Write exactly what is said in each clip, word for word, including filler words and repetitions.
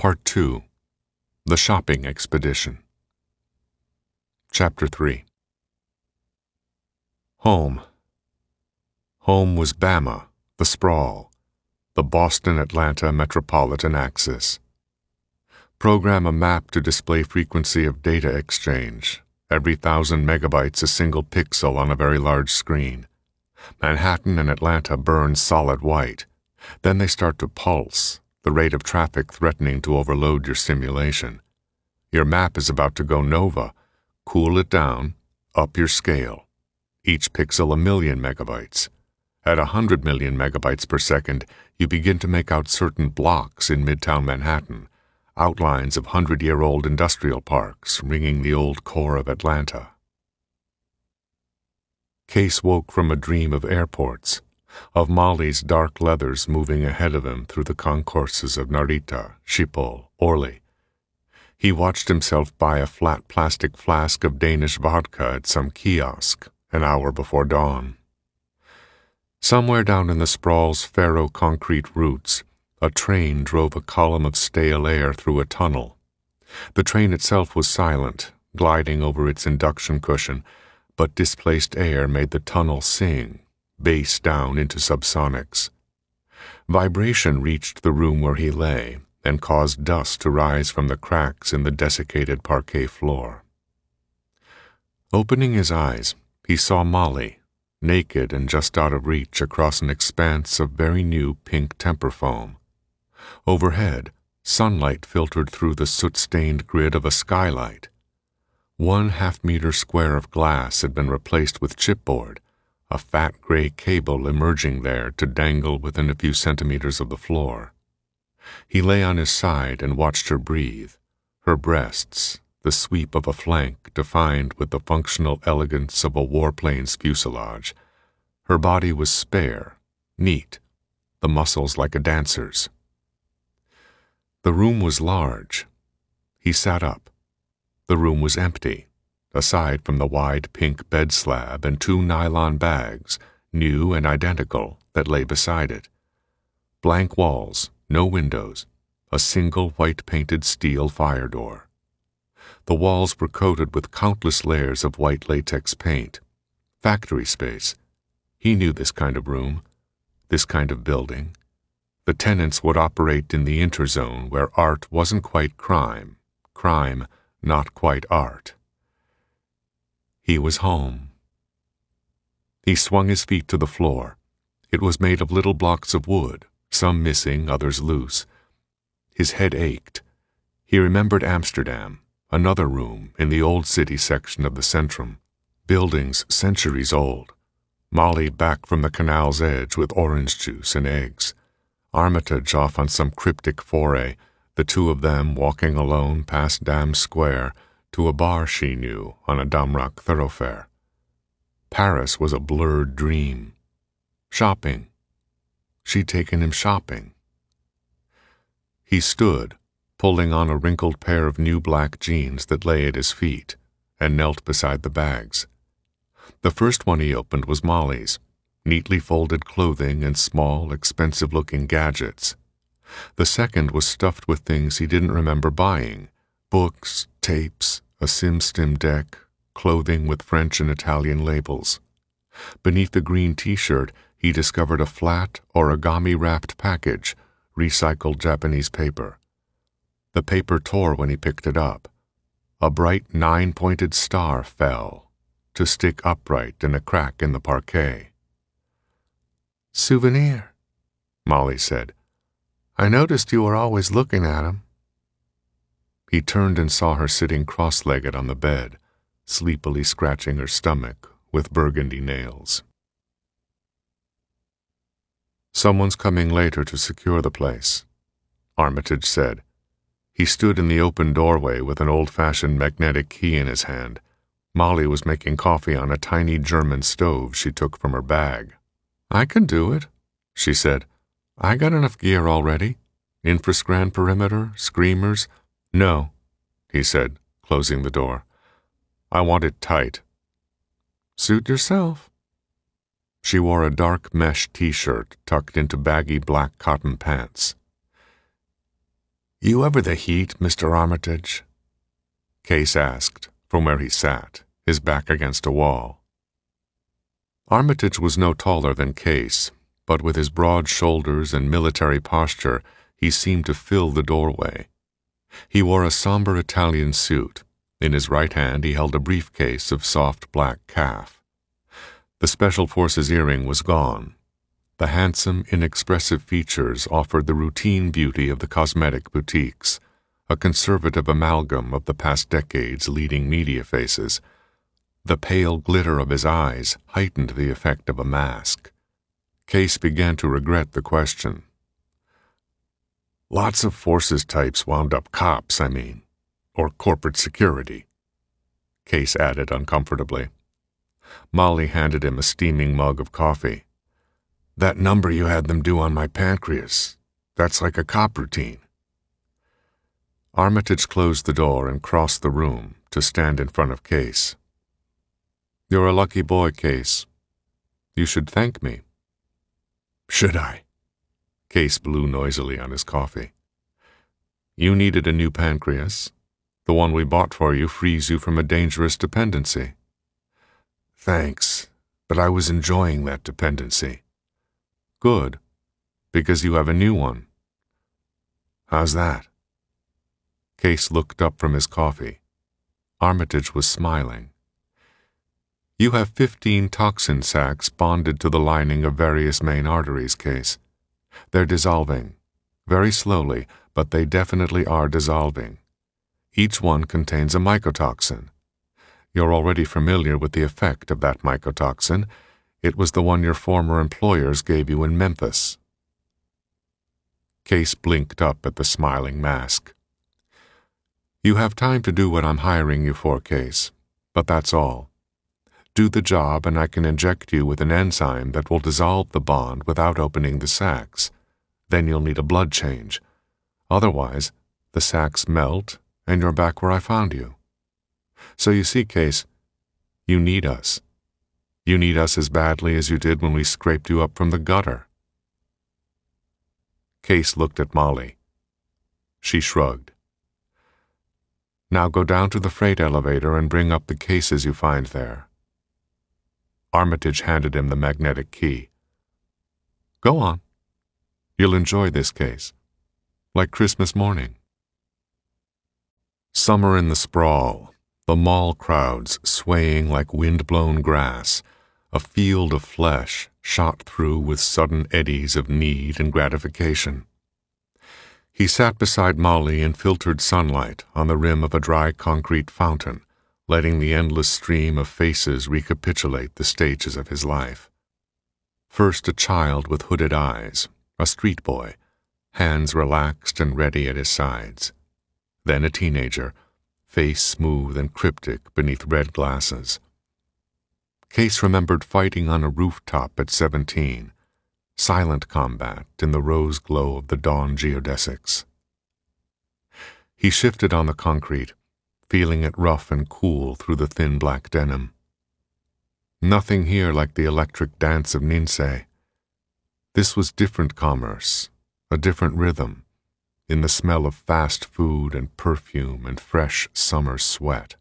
Part two. The Shopping Expedition. Chapter three. Home. Home was Bama, the sprawl, the Boston-Atlanta metropolitan axis. Program a map to display frequency of data exchange, every thousand megabytes a single pixel on a very large screen. Manhattan and Atlanta burn solid white. Then they start to pulse, the rate of traffic threatening to overload your simulation. Your map is about to go nova. Cool it down, up your scale. Each pixel a million megabytes. At a hundred million megabytes per second, you begin to make out certain blocks in Midtown Manhattan, outlines of hundred-year-old industrial parks ringing the old core of Atlanta. Case woke from a dream of airports, of Molly's dark leathers moving ahead of him through the concourses of Narita, Schiphol, Orly. He watched himself buy a flat plastic flask of Danish vodka at some kiosk an hour before dawn. Somewhere down in the sprawl's ferro-concrete roots, a train drove a column of stale air through a tunnel. The train itself was silent, gliding over its induction cushion, but displaced air made the tunnel sing, bass down into subsonics. Vibration reached the room where he lay and caused dust to rise from the cracks in the desiccated parquet floor. Opening his eyes, he saw Molly, naked and just out of reach across an expanse of very new pink temper foam. Overhead, sunlight filtered through the soot-stained grid of a skylight. One half-meter square of glass had been replaced with chipboard, a fat gray cable emerging there to dangle within a few centimeters of the floor. He lay on his side and watched her breathe, her breasts, the sweep of a flank defined with the functional elegance of a warplane's fuselage. Her body was spare, neat, the muscles like a dancer's. The room was large. He sat up. The room was empty, aside from the wide pink bed slab and two nylon bags, new and identical, that lay beside it. Blank walls, no windows, a single white-painted steel fire door. The walls were coated with countless layers of white latex paint. Factory space. He knew this kind of room, this kind of building. The tenants would operate in the interzone where art wasn't quite crime, crime not quite art. He was home. He swung his feet to the floor. It was made of little blocks of wood, some missing, others loose. His head ached. He remembered Amsterdam, another room in the old city section of the Centrum, buildings centuries old. Molly back from the canal's edge with orange juice and eggs. Armitage off on some cryptic foray, the two of them walking alone past Dam Square to a bar she knew on a Damrak thoroughfare. Paris was a blurred dream. Shopping. She'd taken him shopping. He stood, pulling on a wrinkled pair of new black jeans that lay at his feet, and knelt beside the bags. The first one he opened was Molly's, neatly folded clothing and small, expensive-looking gadgets. The second was stuffed with things he didn't remember buying, books, tapes, a SimStim deck, clothing with French and Italian labels. Beneath the green T-shirt, he discovered a flat, origami-wrapped package, recycled Japanese paper. The paper tore when he picked it up. A bright nine-pointed star fell, to stick upright in a crack in the parquet. "Souvenir," Molly said. "I noticed you were always looking at 'em." He turned and saw her sitting cross-legged on the bed, sleepily scratching her stomach with burgundy nails. "Someone's coming later to secure the place," Armitage said. He stood in the open doorway with an old-fashioned magnetic key in his hand. Molly was making coffee on a tiny German stove she took from her bag. "I can do it," she said. "I got enough gear already. Infrascran perimeter, screamers." "No," he said, closing the door. "I want it tight." "Suit yourself." She wore a dark mesh T-shirt tucked into baggy black cotton pants. "You ever the heat, Mister Armitage?" Case asked, from where he sat, his back against a wall. Armitage was no taller than Case, but with his broad shoulders and military posture, he seemed to fill the doorway. He wore a somber Italian suit. In his right hand he held a briefcase of soft black calf. The Special Forces earring was gone. The handsome, inexpressive features offered the routine beauty of the cosmetic boutiques, a conservative amalgam of the past decade's leading media faces. The pale glitter of his eyes heightened the effect of a mask. Case began to regret the question. "Lots of Forces types wound up cops, I mean, or corporate security," Case added uncomfortably. Molly handed him a steaming mug of coffee. "That number you had them do on my pancreas, that's like a cop routine." Armitage closed the door and crossed the room to stand in front of Case. "You're a lucky boy, Case. You should thank me." "Should I?" Case blew noisily on his coffee. "You needed a new pancreas. The one we bought for you frees you from a dangerous dependency." "Thanks, but I was enjoying that dependency." "Good, because you have a new one." "How's that?" Case looked up from his coffee. Armitage was smiling. "You have fifteen toxin sacs bonded to the lining of various main arteries, Case. They're dissolving, very slowly, but they definitely are dissolving. Each one contains a mycotoxin. You're already familiar with the effect of that mycotoxin. It was the one your former employers gave you in Memphis." Case blinked up at the smiling mask. "You have time to do what I'm hiring you for, Case, but that's all. Do the job and I can inject you with an enzyme that will dissolve the bond without opening the sacs. Then you'll need a blood change. Otherwise, the sacs melt and you're back where I found you. So you see, Case, you need us. You need us as badly as you did when we scraped you up from the gutter." Case looked at Molly. She shrugged. "Now go down to the freight elevator and bring up the cases you find there." Armitage handed him the magnetic key. "Go on. You'll enjoy this case. Like Christmas morning." Summer in the sprawl, the mall crowds swaying like wind-blown grass, a field of flesh shot through with sudden eddies of need and gratification. He sat beside Molly in filtered sunlight on the rim of a dry concrete fountain, letting the endless stream of faces recapitulate the stages of his life. First a child with hooded eyes, a street boy, hands relaxed and ready at his sides. Then a teenager, face smooth and cryptic beneath red glasses. Case remembered fighting on a rooftop at seventeen, silent combat in the rose glow of the dawn geodesics. He shifted on the concrete, feeling it rough and cool through the thin black denim. Nothing here like the electric dance of Ninsei. This was different commerce, a different rhythm, in the smell of fast food and perfume and fresh summer sweat.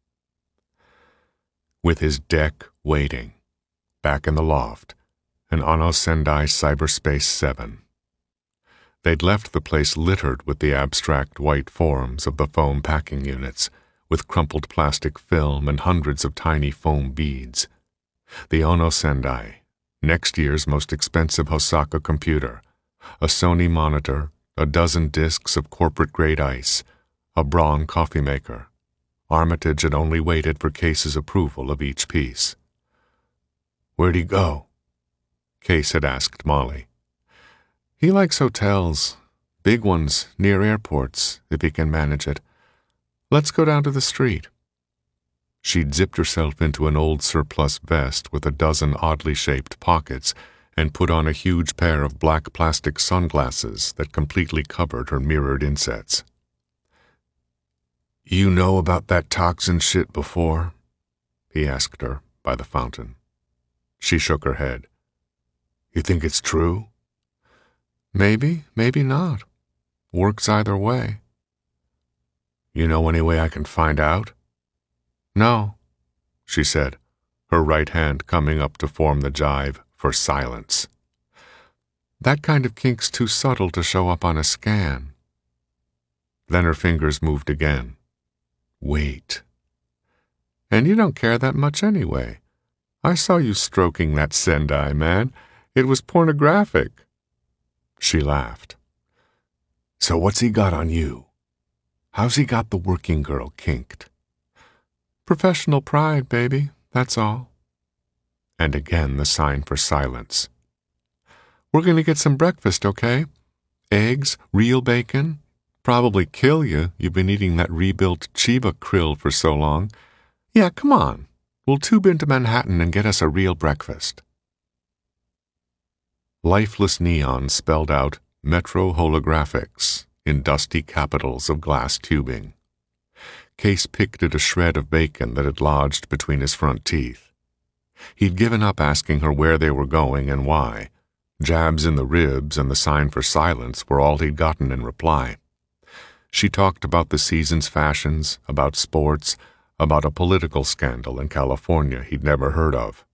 With his deck waiting, back in the loft, an Anno Sendai Cyberspace seven. They'd left the place littered with the abstract white forms of the foam packing units, with crumpled plastic film and hundreds of tiny foam beads. The Ono Sendai, next year's most expensive Hosaka computer, a Sony monitor, a dozen discs of corporate-grade ice, a Braun coffee maker. Armitage had only waited for Case's approval of each piece. "Where'd he go?" Case had asked Molly. "He likes hotels, big ones near airports, if he can manage it. Let's go down to the street." She'd zipped herself into an old surplus vest with a dozen oddly shaped pockets and put on a huge pair of black plastic sunglasses that completely covered her mirrored insets. "You know about that toxin shit before?" he asked her by the fountain. She shook her head. "You think it's true?" "Maybe, maybe not. Works either way. You know any way I can find out? No, she said, her right hand coming up to form the jive for silence. That kind of kink's too subtle to show up on a scan. Then her fingers moved again. Wait. And you don't care that much anyway. I saw you stroking that Sendai, man. It was pornographic. She laughed. So what's he got on you? How's he got the working girl kinked? Professional pride, baby, that's all. And again the sign for silence. We're going to get some breakfast, okay? Eggs, real bacon. Probably kill you, you've been eating that rebuilt Chiba krill for so long. Yeah, come on. We'll tube into Manhattan and get us a real breakfast. Lifeless neon spelled out Metro Holographics in dusty capitals of glass tubing. Case picked at a shred of bacon that had lodged between his front teeth. He'd given up asking her where they were going and why. Jabs in the ribs and the sign for silence were all he'd gotten in reply. She talked about the season's fashions, about sports, about a political scandal in California he'd never heard of.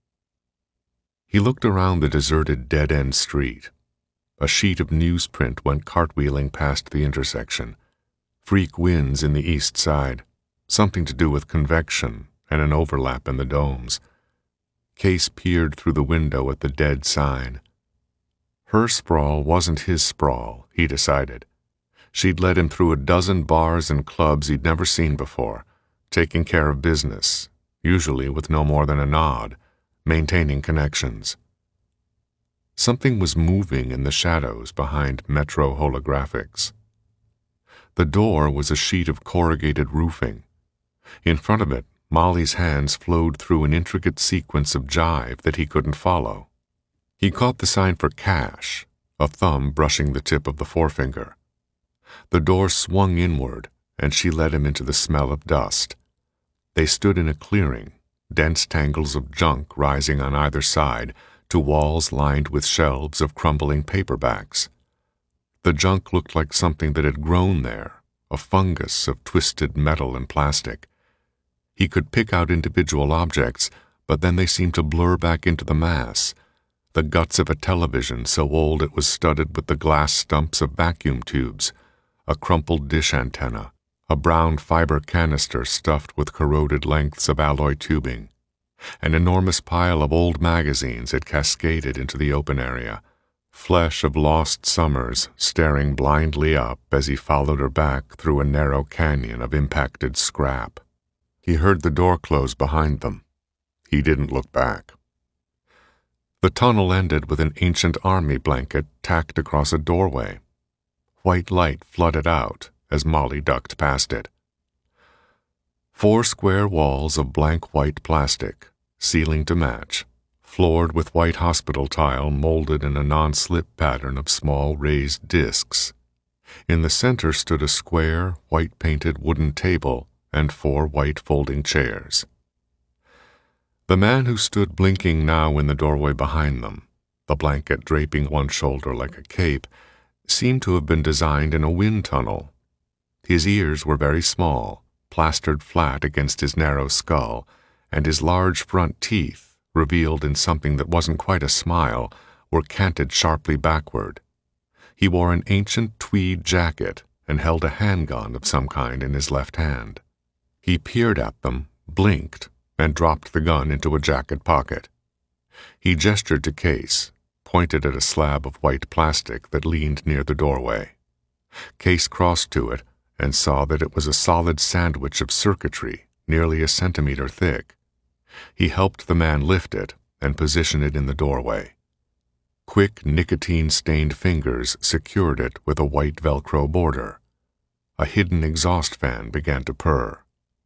He looked around the deserted dead-end street. A sheet of newsprint went cartwheeling past the intersection. Freak winds in the east side, something to do with convection and an overlap in the domes. Case peered through the window at the dead sign. Her sprawl wasn't his sprawl, he decided. She'd led him through a dozen bars and clubs he'd never seen before, taking care of business, usually with no more than a nod, maintaining connections. Something was moving in the shadows behind Metro Holographics. The door was a sheet of corrugated roofing. In front of it, Molly's hands flowed through an intricate sequence of jive that he couldn't follow. He caught the sign for cash, a thumb brushing the tip of the forefinger. The door swung inward, and she led him into the smell of dust. They stood in a clearing, dense tangles of junk rising on either side to walls lined with shelves of crumbling paperbacks. The junk looked like something that had grown there, a fungus of twisted metal and plastic. He could pick out individual objects, but then they seemed to blur back into the mass. The guts of a television so old it was studded with the glass stumps of vacuum tubes, a crumpled dish antenna, a brown fiber canister stuffed with corroded lengths of alloy tubing. An enormous pile of old magazines had cascaded into the open area, flesh of lost summers staring blindly up as he followed her back through a narrow canyon of impacted scrap. He heard the door close behind them. He didn't look back. The tunnel ended with an ancient army blanket tacked across a doorway. White light flooded out as Molly ducked past it. Four square walls of blank white plastic, ceiling to match, floored with white hospital tile molded in a non-slip pattern of small raised discs. In the center stood a square, white-painted wooden table and four white folding chairs. The man who stood blinking now in the doorway behind them, the blanket draping one shoulder like a cape, seemed to have been designed in a wind tunnel. His ears were very small, plastered flat against his narrow skull, and his large front teeth, revealed in something that wasn't quite a smile, were canted sharply backward. He wore an ancient tweed jacket and held a handgun of some kind in his left hand. He peered at them, blinked, and dropped the gun into a jacket pocket. He gestured to Case, pointed at a slab of white plastic that leaned near the doorway. Case crossed to it and saw that it was a solid sandwich of circuitry, nearly a centimeter thick. He helped the man lift it and position it in the doorway. Quick, nicotine-stained fingers secured it with a white Velcro border. A hidden exhaust fan began to purr.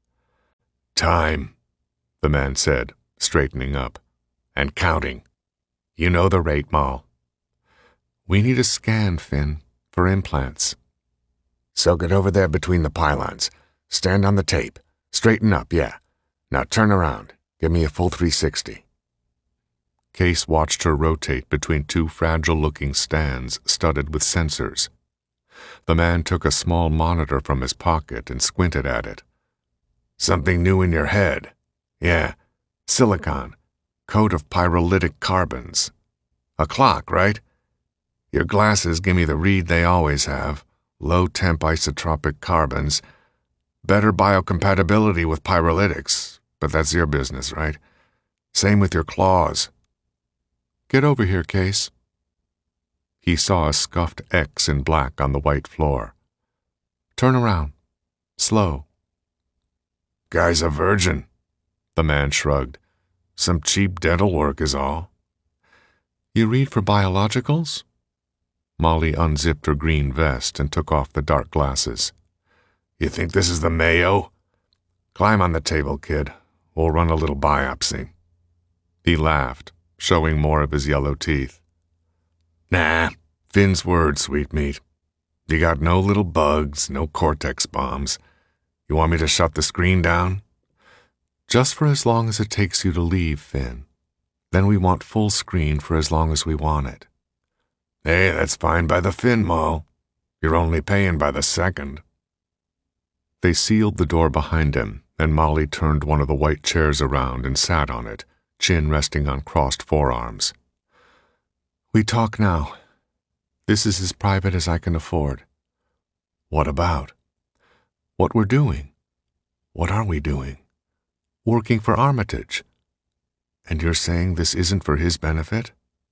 "Time," the man said, straightening up. "And counting. You know the rate, Moll." "We need a scan, Finn, for implants." "So get over there between the pylons. Stand on the tape. Straighten up, yeah. Now turn around. Give me a full three sixty. Case watched her rotate between two fragile-looking stands studded with sensors. The man took a small monitor from his pocket and squinted at it. Something new in your head. Yeah, silicon, coat of pyrolytic carbons. A clock, right? Your glasses give me the read they always have. Low-temp isotropic carbons. Better biocompatibility with pyrolytics, but that's your business, right? Same with your claws. Get over here, Case. He saw a scuffed X in black on the white floor. Turn around. Slow. Guy's a virgin. The man shrugged. Some cheap dental work is all. You read for biologicals? Molly unzipped her green vest and took off the dark glasses. You think this is the Mayo? Climb on the table, kid. We'll run a little biopsy. He laughed, showing more of his yellow teeth. Nah, Finn's word, sweetmeat. You got no little bugs, no cortex bombs. You want me to shut the screen down? Just for as long as it takes you to leave, Finn. Then we want full screen for as long as we want it. Hey, that's fine by the Finn, Moll. You're only paying by the second. They sealed the door behind him, and Molly turned one of the white chairs around and sat on it, chin resting on crossed forearms. We talk now. This is as private as I can afford. What about? What we're doing. What are we doing? Working for Armitage. And you're saying this isn't for his benefit?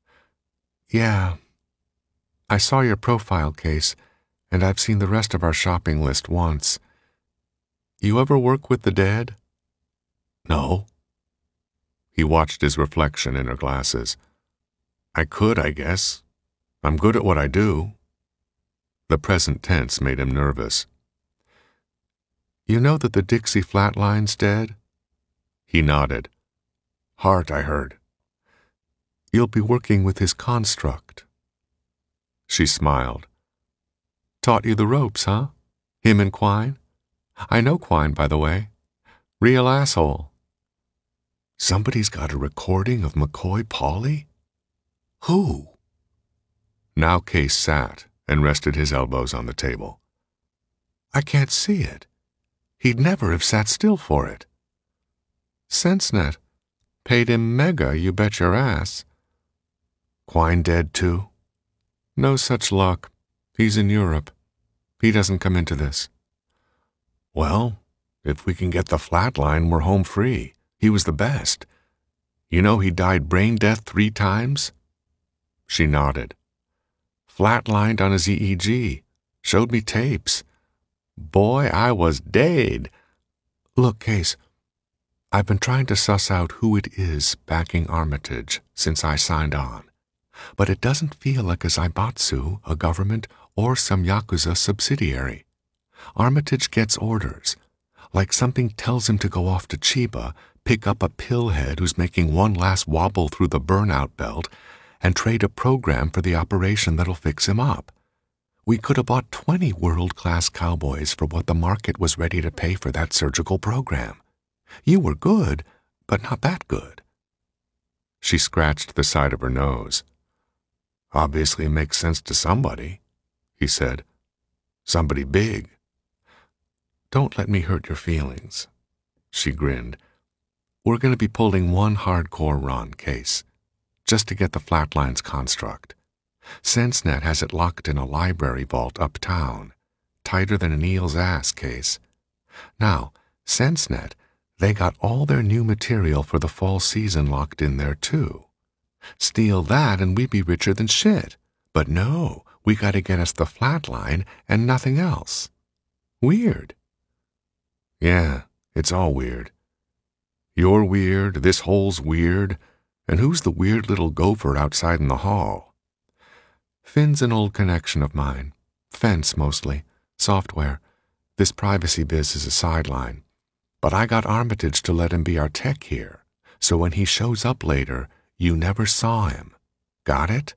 Yeah. I saw your profile, Case, and I've seen the rest of our shopping list once. You ever work with the dead? No. He watched his reflection in her glasses. I could, I guess. I'm good at what I do. The present tense made him nervous. You know that the Dixie Flatline's dead? He nodded. Hart, I heard. You'll be working with his construct. She smiled. Taught you the ropes, huh? Him and Quine? I know Quine, by the way. Real asshole. Somebody's got a recording of McCoy Pauly? Who? Now Case sat and rested his elbows on the table. I can't see it. He'd never have sat still for it. SenseNet. Paid him mega, you bet your ass. Quine dead, too? No such luck. He's in Europe. He doesn't come into this. Well, if we can get the flatline, we're home free. He was the best. You know he died brain death three times? She nodded. Flatlined on his E E G. Showed me tapes. Boy, I was dead. Look, Case, I've been trying to suss out who it is backing Armitage since I signed on. But it doesn't feel like a Zaibatsu, a government, or some Yakuza subsidiary. Armitage gets orders, like something tells him to go off to Chiba, pick up a pillhead who's making one last wobble through the burnout belt, and trade a program for the operation that'll fix him up. We could have bought twenty world-class cowboys for what the market was ready to pay for that surgical program. You were good, but not that good. She scratched the side of her nose. Obviously it makes sense to somebody, he said. Somebody big. Don't let me hurt your feelings. She grinned. We're going to be pulling one hardcore run, Case, just to get the Flatlines construct. SenseNet has it locked in a library vault uptown, tighter than an eel's ass, Case. Now, SenseNet, they got all their new material for the fall season locked in there, too. Steal that and we'd be richer than shit. But no, we gotta get us the flatline and nothing else. Weird. Yeah, it's all weird. You're weird, this hole's weird, and who's the weird little gopher outside in the hall? Finn's an old connection of mine. Fence, mostly. Software. This privacy biz is a sideline. But I got Armitage to let him be our tech here, so when he shows up later, you never saw him. Got it?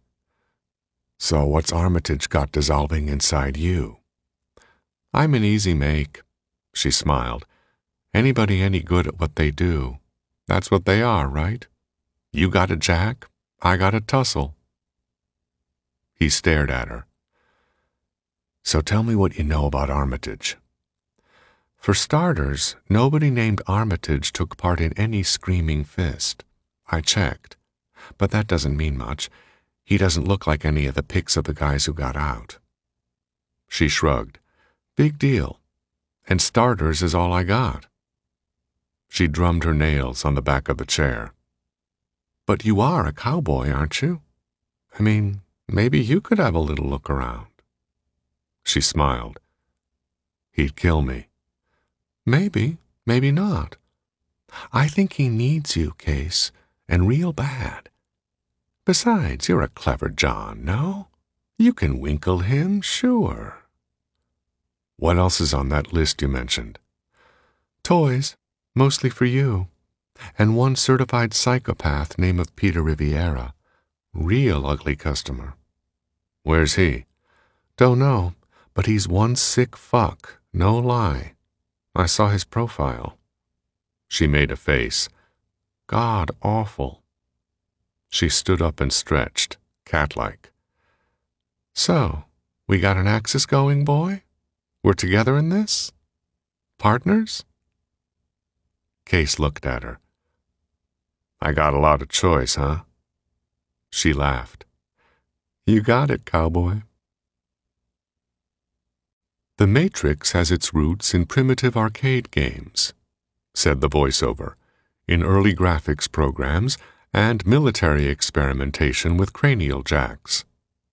So what's Armitage got dissolving inside you? I'm an easy make, she smiled. Anybody any good at what they do, that's what they are, right? You got a jack, I got a tussle. He stared at her. So tell me what you know about Armitage. For starters, nobody named Armitage took part in any Screaming Fist. I checked. But that doesn't mean much. He doesn't look like any of the pics of the guys who got out. She shrugged. Big deal. And starters is all I got. She drummed her nails on the back of the chair. But you are a cowboy, aren't you? I mean, maybe you could have a little look around. She smiled. He'd kill me. Maybe, maybe not. I think he needs you, Case, and real bad. Besides, you're a clever John, no? You can winkle him, sure. What else is on that list you mentioned? Toys, mostly for you, and one certified psychopath name of Peter Riviera. Real ugly customer. Where's he? Don't know, but he's one sick fuck, no lie. I saw his profile. She made a face. God awful. She stood up and stretched, cat-like. So, we got an axis going, boy? We're together in this? Partners? Case looked at her. I got a lot of choice, huh? She laughed. You got it, cowboy. The Matrix has its roots in primitive arcade games, said the voiceover, in early graphics programs and military experimentation with cranial jacks.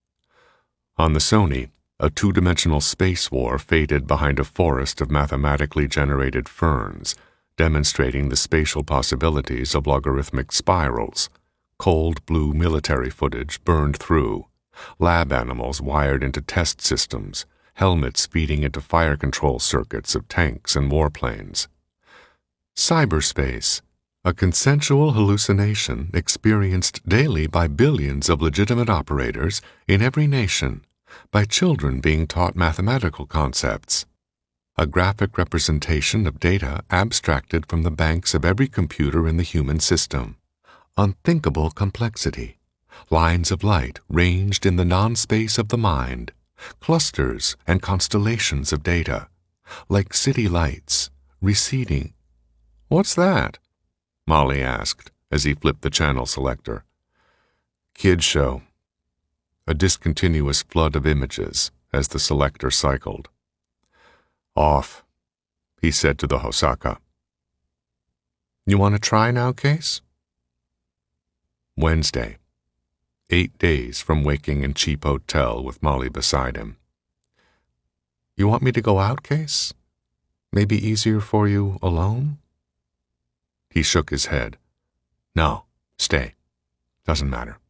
On the Sony, a two-dimensional space war faded behind a forest of mathematically generated ferns, demonstrating the spatial possibilities of logarithmic spirals, cold blue military footage burned through, lab animals wired into test systems, helmets feeding into fire control circuits of tanks and warplanes. Cyberspace, a consensual hallucination experienced daily by billions of legitimate operators in every nation, by children being taught mathematical concepts. A graphic representation of data abstracted from the banks of every computer in the human system. Unthinkable complexity. Lines of light ranged in the non-space of the mind. Clusters and constellations of data, like city lights, receding. What's that? Molly asked as he flipped the channel selector. Kid show. A discontinuous flood of images as the selector cycled. Off, he said to the Hosaka. You want to try now, Case? Wednesday. Eight days from waking in cheap hotel with Molly beside him. You want me to go out, Case? Maybe easier for you alone? He shook his head. No, stay. Doesn't matter.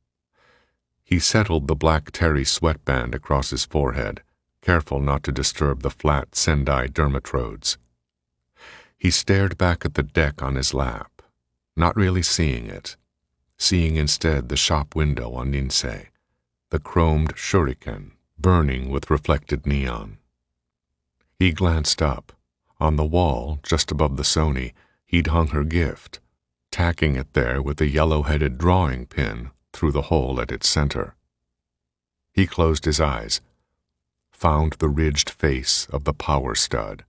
He settled the black terry sweatband across his forehead, careful not to disturb the flat Sendai dermatrodes. He stared back at the deck on his lap, not really seeing it, seeing instead the shop window on Ninsei, the chromed shuriken burning with reflected neon. He glanced up. On the wall, just above the Sony, he'd hung her gift, tacking it there with a yellow-headed drawing pin through the hole at its center. He closed his eyes, found the ridged face of the power stud.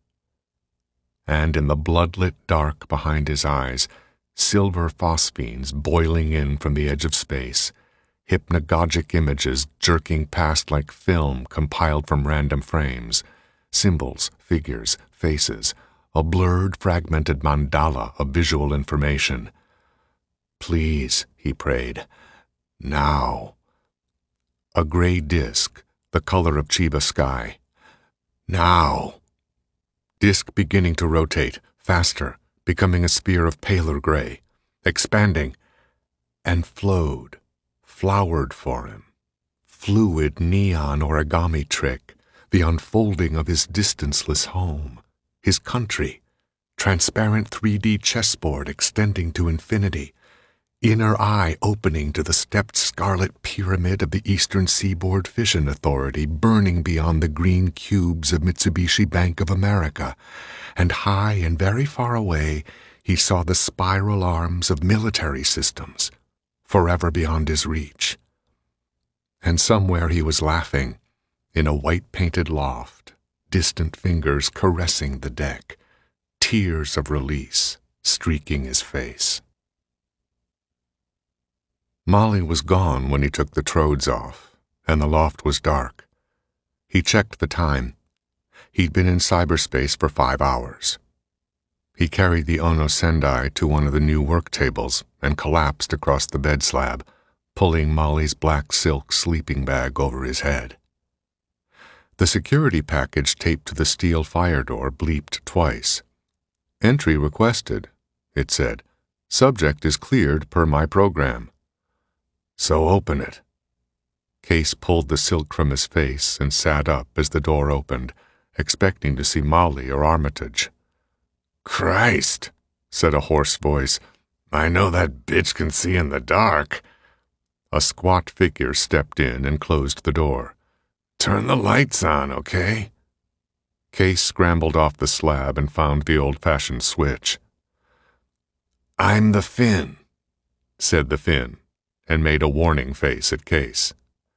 And in the bloodlit dark behind his eyes, silver phosphenes boiling in from the edge of space, hypnagogic images jerking past like film compiled from random frames, symbols, figures, faces, a blurred, fragmented mandala of visual information. Please, he prayed, now. A gray disk, the color of Chiba sky. Now. Disk beginning to rotate, faster, becoming a sphere of paler gray, expanding, and flowed, flowered for him. Fluid neon origami trick, the unfolding of his distanceless home, his country, transparent three D chessboard extending to infinity, inner eye opening to the stepped scarlet pyramid of the Eastern Seaboard Fission Authority burning beyond the green cubes of Mitsubishi Bank of America, and high and very far away he saw the spiral arms of military systems, forever beyond his reach. And somewhere he was laughing, In a white-painted loft, distant fingers caressing the deck, tears of release streaking his face. Molly was gone when he took the trodes off, and the loft was dark. He checked the time. He'd been in cyberspace for five hours. He carried the Ono Sendai to one of the new work tables and collapsed across the bed slab, pulling Molly's black silk sleeping bag over his head. The security package taped to the steel fire door bleeped twice. "Entry requested," it said. "Subject is cleared per my program." "So open it." Case pulled the silk from his face and sat up as the door opened, expecting to see Molly or Armitage. "Christ," said a hoarse voice. "I know that bitch can see in the dark." A squat figure stepped in and closed the door. "Turn the lights on, okay?" Case scrambled off the slab and found the old-fashioned switch. "I'm the Finn," said the Finn, and made a warning face at Case.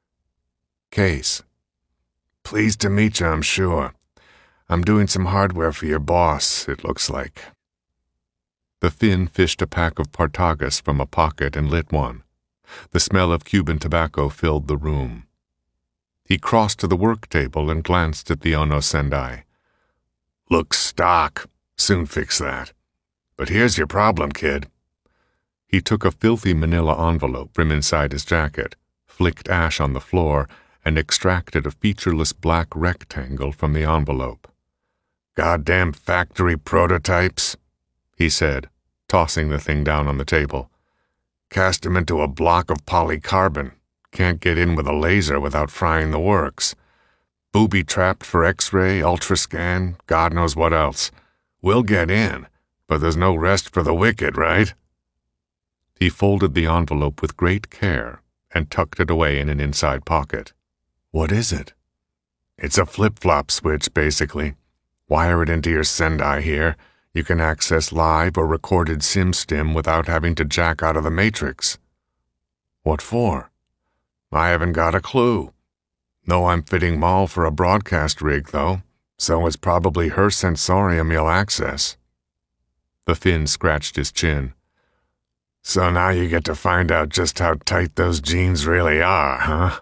"Case. Pleased to meet you, I'm sure. I'm doing some hardware for your boss, it looks like." The Finn fished a pack of Partagas from a pocket and lit one. The smell of Cuban tobacco filled the room. He crossed to the work table and glanced at the Ono Sendai. "Looks stock. Soon fix that. But here's your problem, kid." He took a filthy manila envelope from inside his jacket, flicked ash on the floor, and extracted a featureless black rectangle from the envelope. "Goddamn factory prototypes," he said, tossing the thing down on the table. "Cast him into a block of polycarbon. Can't get in with a laser without frying the works. Booby-trapped for X-ray, ultrascan, God knows what else. We'll get in, but there's no rest for the wicked, right?" He folded the envelope with great care and tucked it away in an inside pocket. "What is it?" "It's a flip-flop switch, basically. Wire it into your Sendai here. You can access live or recorded SimStim without having to jack out of the Matrix." "What for?" "I haven't got a clue. Know I'm fitting Moll for a broadcast rig, though, so it's probably her sensorium you'll access." The Finn scratched his chin. "So now you get to find out just how tight those jeans really are, huh?"